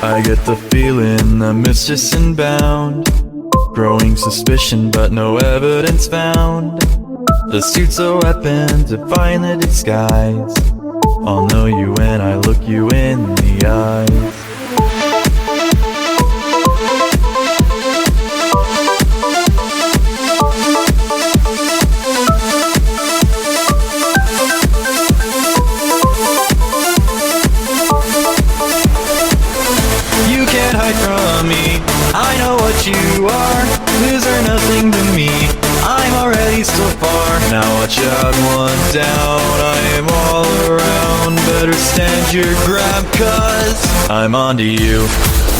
I get the feeling the mistress inbound, growing suspicion but no evidence found. The suit's a weapon to find the disguise. I'll know you when I look you in the eyes. You can't hide from me, I know what you are. Loser, nothing to me, I'm already so far. Now watch out, one down, I am all around. Better stand your ground, cause I'm onto you.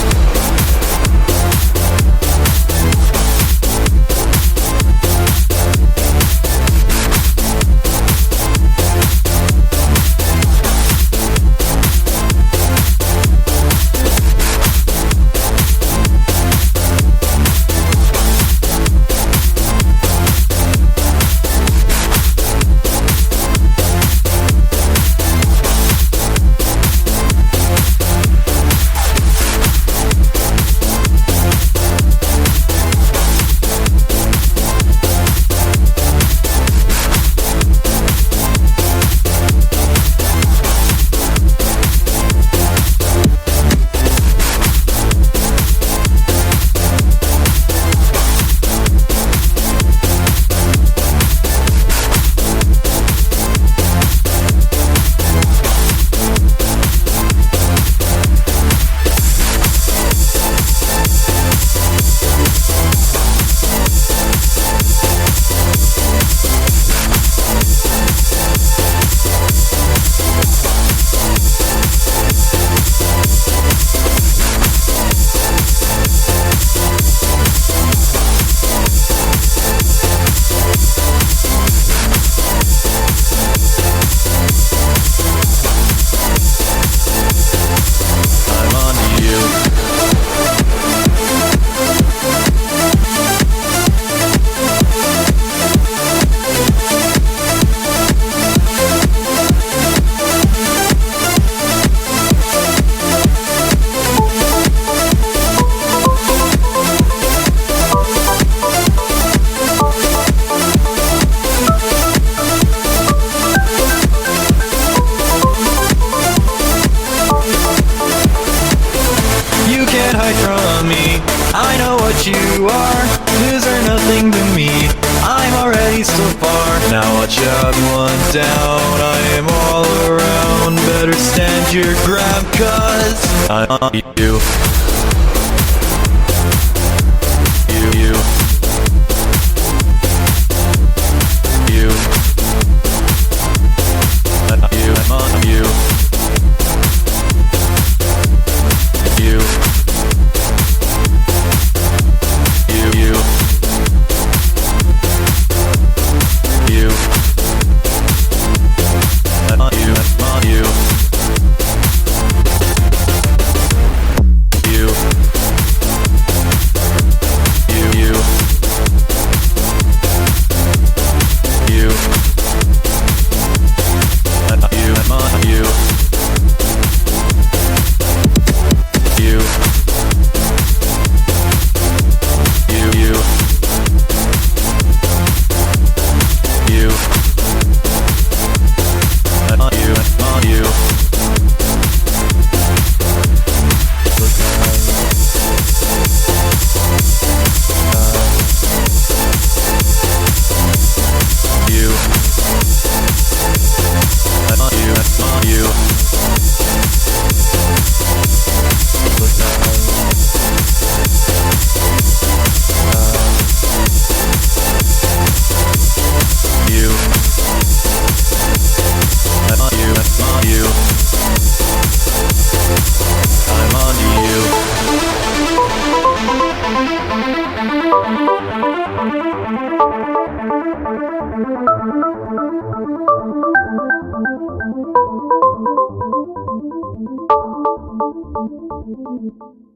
I know what you are, loser, nothing to me, I'm already so far. Now watch out, one down, I am all around. Better stand your ground, cause I'm on you. You. I'm on you. Thank you.